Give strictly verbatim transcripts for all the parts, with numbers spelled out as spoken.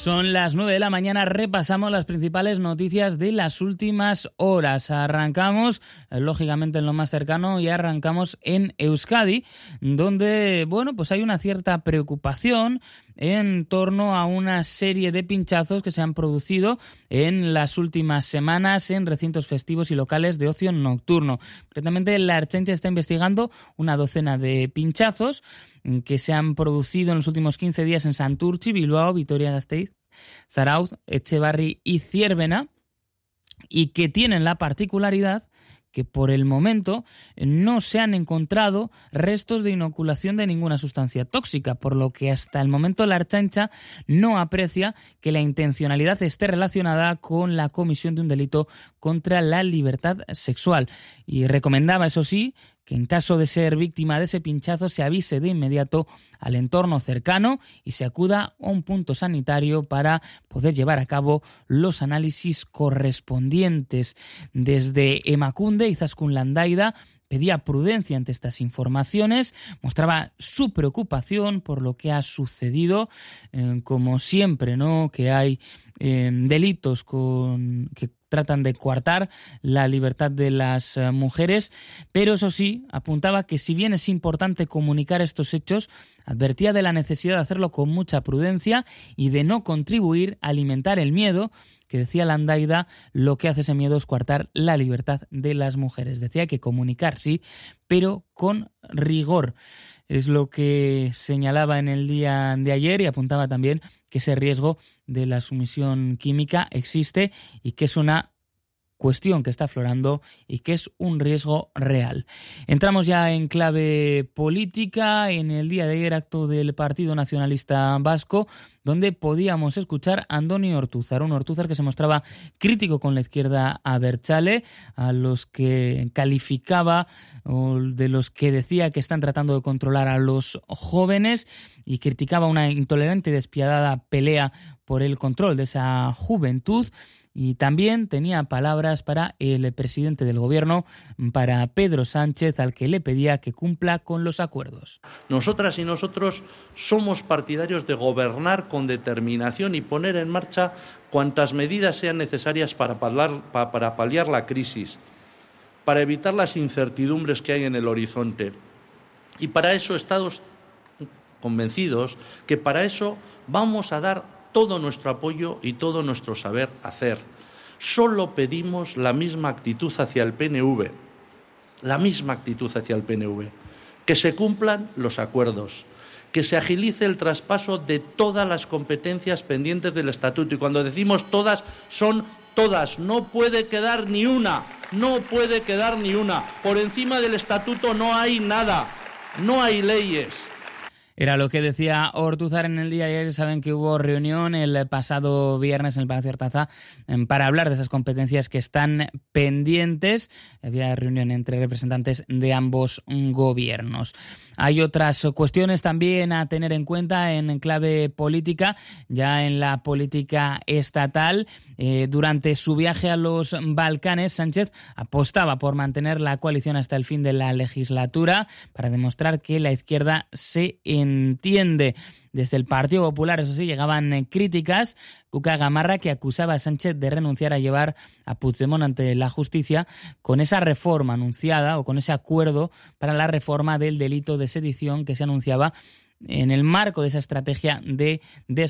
Son las nueve de la mañana, repasamos las principales noticias de las últimas horas. Arrancamos, eh, lógicamente, en lo más cercano y arrancamos en Euskadi, donde, bueno, pues hay una cierta preocupación en torno a una serie de pinchazos que se han producido en las últimas semanas en recintos festivos y locales de ocio nocturno. Concretamente, la Ertzaintza está investigando una docena de pinchazos que se han producido en los últimos quince días en Santurtzi, Bilbao, Vitoria-Gasteiz, Zarautz, Etxebarri y Ziérbena, y que tienen la particularidad que por el momento no se han encontrado restos de inoculación de ninguna sustancia tóxica, por lo que hasta el momento la Ertzaintza no aprecia que la intencionalidad esté relacionada con la comisión de un delito contra la libertad sexual. Y recomendaba, eso sí, que en caso de ser víctima de ese pinchazo se avise de inmediato al entorno cercano y se acuda a un punto sanitario para poder llevar a cabo los análisis correspondientes. Desde Emakunde, Izaskun Landaida pedía prudencia ante estas informaciones, mostraba su preocupación por lo que ha sucedido, eh, como siempre, ¿no? Que hay eh, delitos con que tratan de coartar la libertad de las uh, mujeres, pero eso sí, apuntaba que si bien es importante comunicar estos hechos, advertía de la necesidad de hacerlo con mucha prudencia y de no contribuir a alimentar el miedo, que decía Landaida, lo que hace ese miedo es coartar la libertad de las mujeres. Decía que comunicar sí, pero con rigor. Es lo que señalaba en el día de ayer y apuntaba también que ese riesgo de la sumisión química existe y que es una cuestión que está aflorando y que es un riesgo real. Entramos ya en clave política. En el día de ayer, acto del Partido Nacionalista Vasco, donde podíamos escuchar a Andoni Ortúzar, un Ortúzar que se mostraba crítico con la izquierda abertzale, a los que calificaba o de los que decía que están tratando de controlar a los jóvenes, y criticaba una intolerante y despiadada pelea por el control de esa juventud. Y también tenía palabras para el presidente del gobierno, para Pedro Sánchez, al que le pedía que cumpla con los acuerdos. Nosotras y nosotros somos partidarios de gobernar con determinación y poner en marcha cuantas medidas sean necesarias para paliar, para paliar la crisis, para evitar las incertidumbres que hay en el horizonte. Y para eso estamos convencidos que para eso vamos a dar todo nuestro apoyo y todo nuestro saber hacer. Solo pedimos la misma actitud hacia el P N V, la misma actitud hacia el P N V, que se cumplan los acuerdos, que se agilice el traspaso de todas las competencias pendientes del Estatuto. Y cuando decimos todas, son todas, no puede quedar ni una, no puede quedar ni una. Por encima del Estatuto no hay nada, no hay leyes. Era lo que decía Ortúzar en el día de ayer. Saben que hubo reunión el pasado viernes en el Palacio Artaza para hablar de esas competencias que están pendientes. Había reunión entre representantes de ambos gobiernos. Hay otras cuestiones también a tener en cuenta en clave política, ya en la política estatal. Eh, durante su viaje a los Balcanes, Sánchez apostaba por mantener la coalición hasta el fin de la legislatura para demostrar que la izquierda se entiende. Desde el Partido Popular, eso sí, llegaban críticas. Cuca Gamarra, que acusaba a Sánchez de renunciar a llevar a Puigdemont ante la justicia con esa reforma anunciada o con ese acuerdo para la reforma del delito de sedición que se anunciaba en el marco de esa estrategia de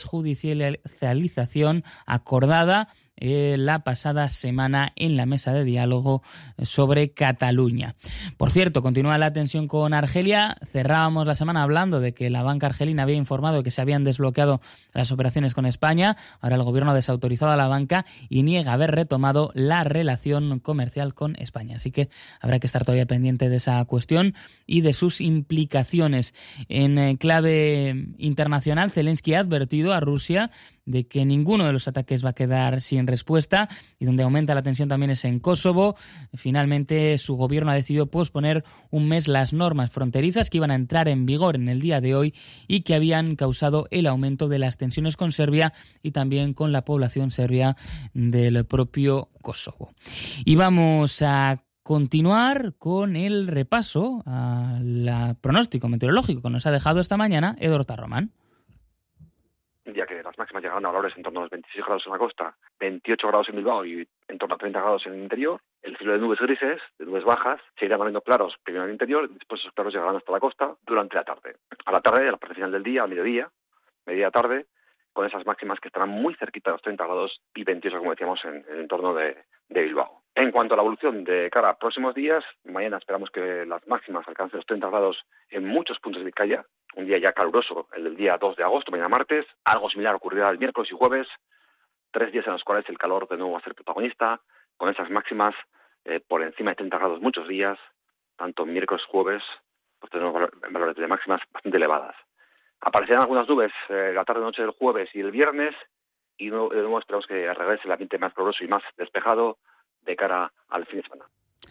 desjudicialización acordada eh, la pasada semana en la mesa de diálogo sobre Cataluña. Por cierto, continúa la tensión con Argelia. Cerrábamos la semana hablando de que la banca argelina había informado de que se habían desbloqueado las operaciones con España. Ahora el gobierno ha desautorizado a la banca y niega haber retomado la relación comercial con España. Así que habrá que estar todavía pendiente de esa cuestión y de sus implicaciones. En eh, clave internacional, Zelensky ha advertido a Rusia de que ninguno de los ataques va a quedar sin respuesta, y donde aumenta la tensión también es en Kosovo. Finalmente, su gobierno ha decidido posponer un mes las normas fronterizas que iban a entrar en vigor en el día de hoy y que habían causado el aumento de las tensiones con Serbia y también con la población serbia del propio Kosovo. Y vamos a continuar con el repaso al pronóstico meteorológico que nos ha dejado esta mañana Edorta Román. ya que las máximas llegarán a valores en torno a los veintiséis grados en la costa, veintiocho grados en Bilbao y en torno a treinta grados en el interior. El cielo de nubes grises, de nubes bajas, se irá volviendo claros primero en el interior, y después esos claros llegarán hasta la costa durante la tarde. A la tarde, a la parte final del día, al mediodía, media tarde, con esas máximas que estarán muy cerquita de los treinta grados y veintiocho, como decíamos, en, en el entorno de, de Bilbao. En cuanto a la evolución de cara a próximos días, mañana esperamos que las máximas alcancen los treinta grados en muchos puntos de Vizcaya, un día ya caluroso, el del día dos de agosto, mañana martes. Algo similar ocurrirá el miércoles y jueves, tres días en los cuales el calor de nuevo va a ser protagonista, con esas máximas eh, por encima de treinta grados muchos días, tanto miércoles y jueves, pues tenemos valores de máximas bastante elevadas. Aparecerán algunas nubes eh, la tarde-noche del jueves y el viernes, y de nuevo esperamos que regrese el ambiente más caluroso y más despejado de cara al fin de semana.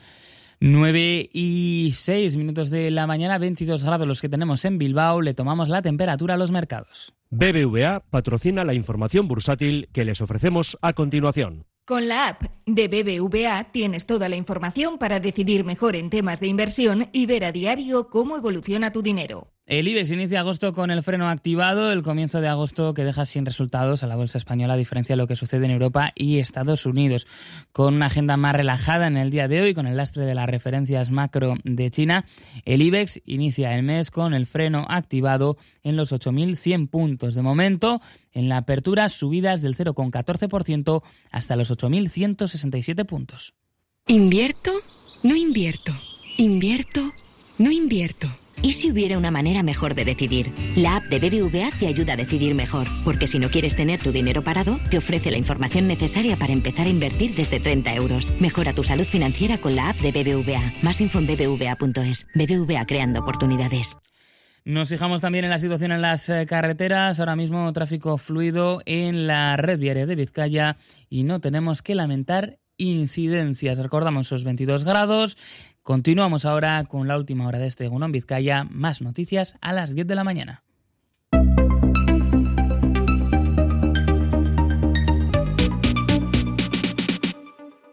nueve y seis minutos de la mañana, veintidós grados los que tenemos en Bilbao. Le tomamos la temperatura a los mercados. B B V A patrocina la información bursátil que les ofrecemos a continuación. Con la app de B B V A tienes toda la información para decidir mejor en temas de inversión y ver a diario cómo evoluciona tu dinero. El IBEX inicia agosto con el freno activado, el comienzo de agosto que deja sin resultados a la bolsa española, a diferencia de lo que sucede en Europa y Estados Unidos. Con una agenda más relajada en el día de hoy, con el lastre de las referencias macro de China, el IBEX inicia el mes con el freno activado en los ocho mil cien puntos. De momento, en la apertura, subidas del cero coma catorce por ciento hasta los ocho mil ciento sesenta y siete puntos. ¿Invierto? No invierto. ¿Invierto? No invierto. ¿Y si hubiera una manera mejor de decidir? La app de B B V A te ayuda a decidir mejor, porque si no quieres tener tu dinero parado, te ofrece la información necesaria para empezar a invertir desde treinta euros. Mejora tu salud financiera con la app de B B V A. Más info en b b v a punto es. B B V A, creando oportunidades. Nos fijamos también en la situación en las carreteras. Ahora mismo tráfico fluido en la red viaria de Vizcaya y no tenemos que lamentar incidencias. Recordamos esos veintidós grados. Continuamos ahora con la última hora de este Egunon Vizcaya. Más noticias a las diez de la mañana.